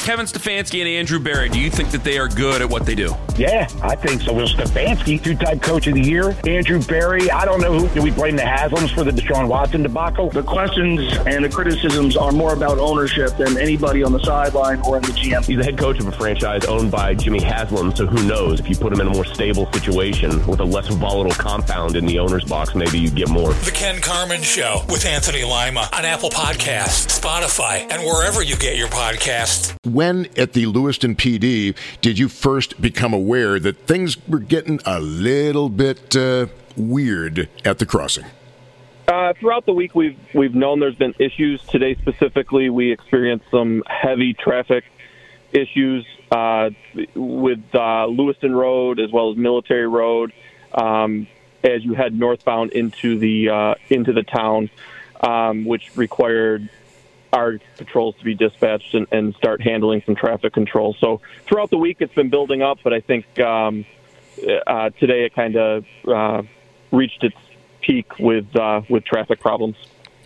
Kevin Stefanski and Andrew Berry, do you think that they are good at what they do? Yeah, I think so. Will Stefanski, two-time coach of the year. Andrew Berry, I don't know who. Do we blame the Haslams for the Deshaun Watson debacle? The questions and the criticisms are more about ownership than anybody on the sideline or in the GM. He's the head coach of a franchise owned by Jimmy Haslam, so who knows? If you put him in a more stable situation with a less volatile compound in the owner's box, maybe you get more. The Ken Carman Show with Anthony Lima on Apple Podcasts, Spotify, and wherever you get your podcasts. When at the Lewiston PD did you first become aware that things were getting a little bit weird at the crossing? Throughout the week, we've known there's been issues. Today specifically, we experienced some heavy traffic issues with Lewiston Road as well as Military Road as you head northbound into the town, which required our patrols to be dispatched and start handling some traffic control. So throughout the week, it's been building up, but I think today it kind of reached its peak with traffic problems.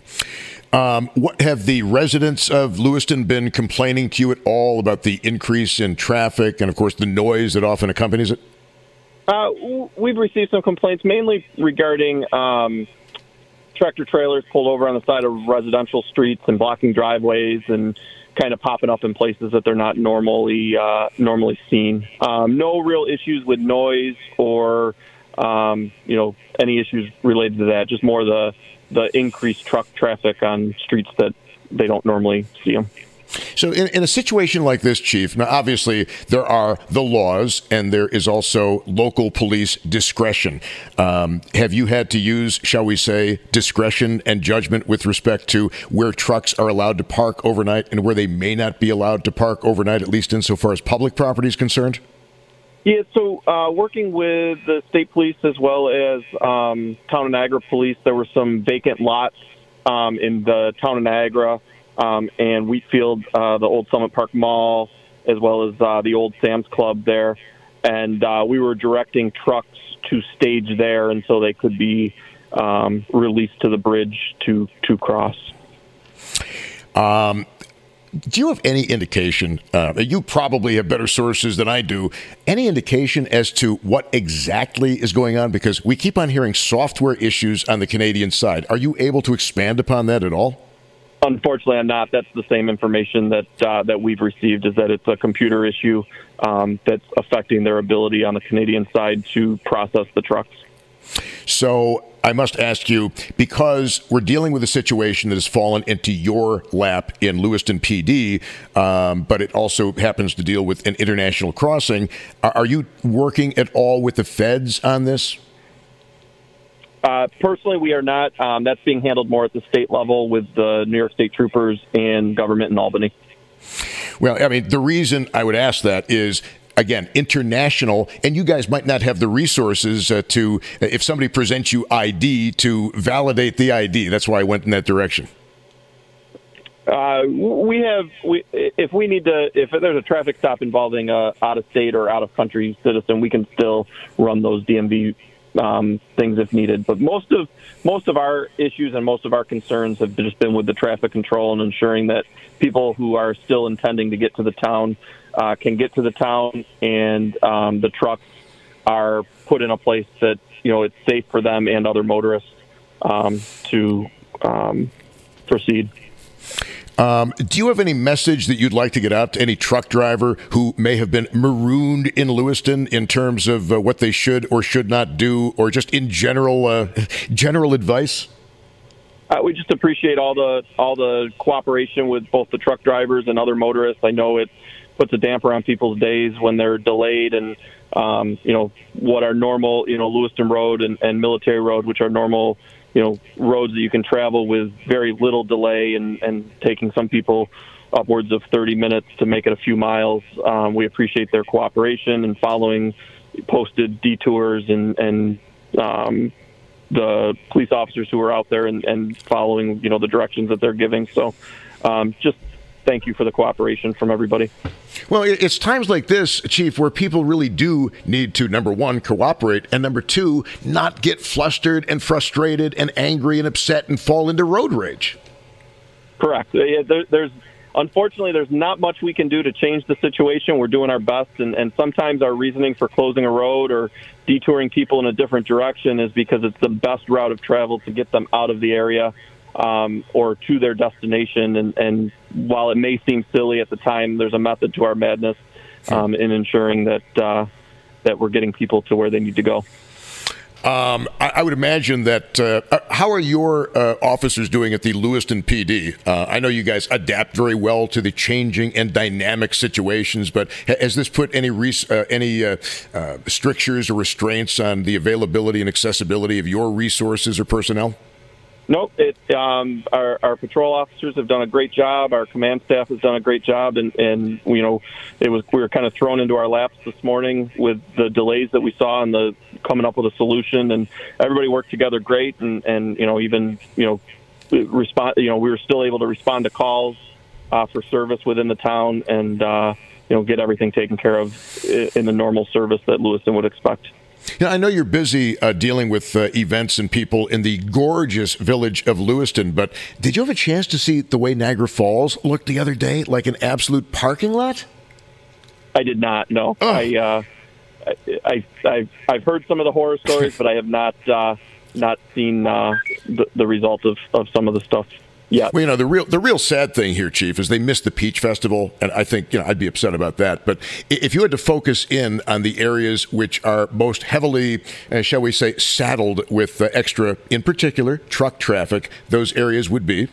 What have the residents of Lewiston been complaining to you at all about the increase in traffic and, of course, the noise that often accompanies it? We've received some complaints, mainly regarding tractor trailers pulled over on the side of residential streets and blocking driveways and kind of popping up in places that they're not normally seen. No real issues with noise or any issues related to that. Just more the increased truck traffic on streets that they don't normally see them. So in a situation like this, Chief, now obviously there are the laws and there is also local police discretion. Have you had to use, shall we say, discretion and judgment with respect to where trucks are allowed to park overnight and where they may not be allowed to park overnight, at least insofar as public property is concerned? Yeah, so working with the state police as well as Town of Niagara Police, there were some vacant lots in the Town of Niagara and Wheatfield, the old Summit Park Mall, as well as the old Sam's Club there. And we were directing trucks to stage there until they could be released to the bridge to cross. Do you have any indication, you probably have better sources than I do, any indication as to what exactly is going on? Because we keep on hearing software issues on the Canadian side. Are you able to expand upon that at all? Unfortunately, I'm not. That's the same information that we've received, is that it's a computer issue that's affecting their ability on the Canadian side to process the trucks. So I must ask you, because we're dealing with a situation that has fallen into your lap in Lewiston PD, but it also happens to deal with an international crossing, are you working at all with the feds on this? Personally, we are not. That's being handled more at the state level with the New York State Troopers and government in Albany. Well, I mean, the reason I would ask that is, again, international, and you guys might not have the resources to, if somebody presents you ID, to validate the ID. That's why I went in that direction. If there's a traffic stop involving a out-of-state or out-of-country citizen, we can still run those DMV things if needed. But most of our issues and most of our concerns have just been with the traffic control and ensuring that people who are still intending to get to the town can get to the town, and the trucks are put in a place that it's safe for them and other motorists to proceed. Do you have any message that you'd like to get out to any truck driver who may have been marooned in Lewiston in terms of what they should or should not do, or just in general advice? We just appreciate all the cooperation with both the truck drivers and other motorists. I know it puts a damper on people's days when they're delayed, and what are normal, Lewiston Road and Military Road, which are normal, roads that you can travel with very little delay, and taking some people upwards of 30 minutes to make it a few miles. We appreciate their cooperation and following posted detours and the police officers who are out there and following, the directions that they're giving. So just thank you for the cooperation from everybody. Well, it's times like this, Chief, where people really do need to, number one, cooperate, and number two, not get flustered and frustrated and angry and upset and fall into road rage. Correct. There's unfortunately, there's not much we can do to change the situation. We're doing our best, and sometimes our reasoning for closing a road or detouring people in a different direction is because it's the best route of travel to get them out of the area or to their destination. And while it may seem silly at the time, there's a method to our madness in ensuring that we're getting people to where they need to go. I would imagine that. How are your officers doing at the Lewiston PD? I know you guys adapt very well to the changing and dynamic situations, but has this put any strictures or restraints on the availability and accessibility of your resources or personnel? Nope. Our patrol officers have done a great job. Our command staff has done a great job, and we were kind of thrown into our laps this morning with the delays that we saw and the coming up with a solution, and everybody worked together great, and respond. We were still able to respond to calls for service within the town, and get everything taken care of in the normal service that Lewiston would expect. Now, I know you're busy dealing with events and people in the gorgeous village of Lewiston, but did you have a chance to see the way Niagara Falls looked the other day, like an absolute parking lot? I did not, no. Oh. I've heard some of the horror stories, but I have not seen the result of some of the stuff. Yeah. Well, the real sad thing here, Chief, is they missed the Peach Festival, and I think I'd be upset about that. But if you had to focus in on the areas which are most heavily, shall we say, saddled with extra, in particular, truck traffic, those areas would be?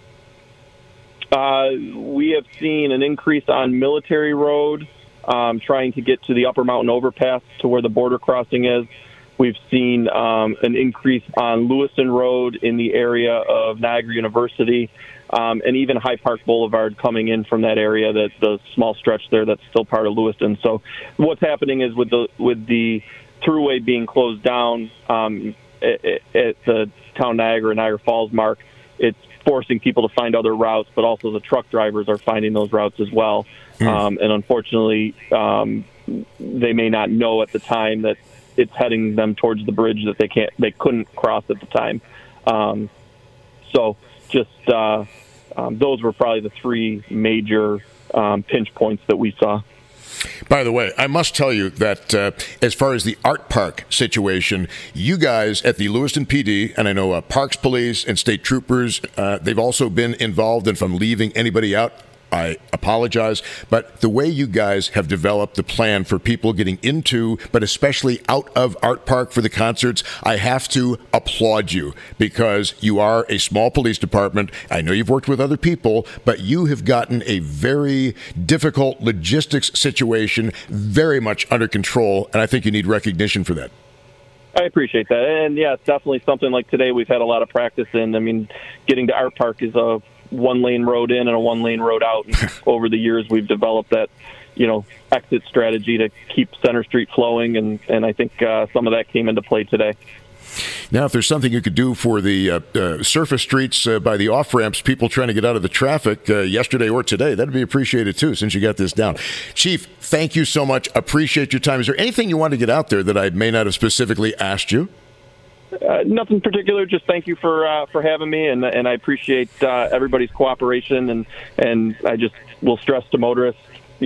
We have seen an increase on Military Road, trying to get to the Upper Mountain Overpass to where the border crossing is. We've seen an increase on Lewiston Road in the area of Niagara University, and even High Park Boulevard coming in from that area, the small stretch there that's still part of Lewiston. So what's happening is with the thruway being closed down at the Town Niagara Falls mark, it's forcing people to find other routes, but also the truck drivers are finding those routes as well. And unfortunately, they may not know at the time that it's heading them towards the bridge that they couldn't cross at the time. So just those were probably the three major pinch points that we saw. By the way, I must tell you that as far as the Art Park situation, you guys at the Lewiston PD, and I know Parks Police and state troopers, they've also been involved. And if I'm leaving anybody out, I apologize, but the way you guys have developed the plan for people getting into, but especially out of Art Park for the concerts, I have to applaud you, because you are a small police department. I know you've worked with other people, but you have gotten a very difficult logistics situation very much under control, and I think you need recognition for that. I appreciate that. And yeah, it's definitely something like today we've had a lot of practice in. I mean, getting to Art Park is a one-lane road in and a one-lane road out. And over the years, we've developed that, exit strategy to keep Center Street flowing, and I think some of that came into play today. Now, if there's something you could do for the surface streets by the off-ramps, people trying to get out of the traffic yesterday or today, that'd be appreciated too, since you got this down. Chief, thank you so much. Appreciate your time. Is there anything you want to get out there that I may not have specifically asked you? Nothing particular. Just thank you for having me, and I appreciate everybody's cooperation. And I just will stress to motorists,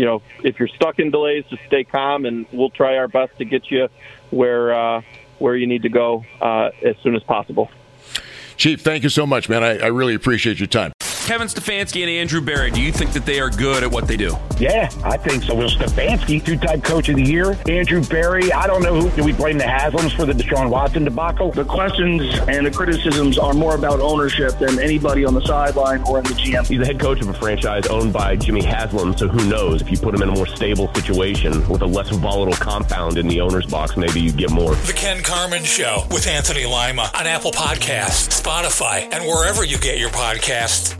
if you're stuck in delays, just stay calm, and we'll try our best to get you where you need to go as soon as possible. Chief, thank you so much, man. I really appreciate your time. Kevin Stefanski and Andrew Berry, do you think that they are good at what they do? Yeah, I think so. Will Stefanski, two-time coach of the year. Andrew Berry, I don't know who. Do we blame the Haslams for the Deshaun Watson debacle? The questions and the criticisms are more about ownership than anybody on the sideline or in the GM. He's the head coach of a franchise owned by Jimmy Haslam, so who knows? If you put him in a more stable situation with a less volatile compound in the owner's box, maybe you get more. The Ken Carman Show with Anthony Lima on Apple Podcasts, Spotify, and wherever you get your podcasts.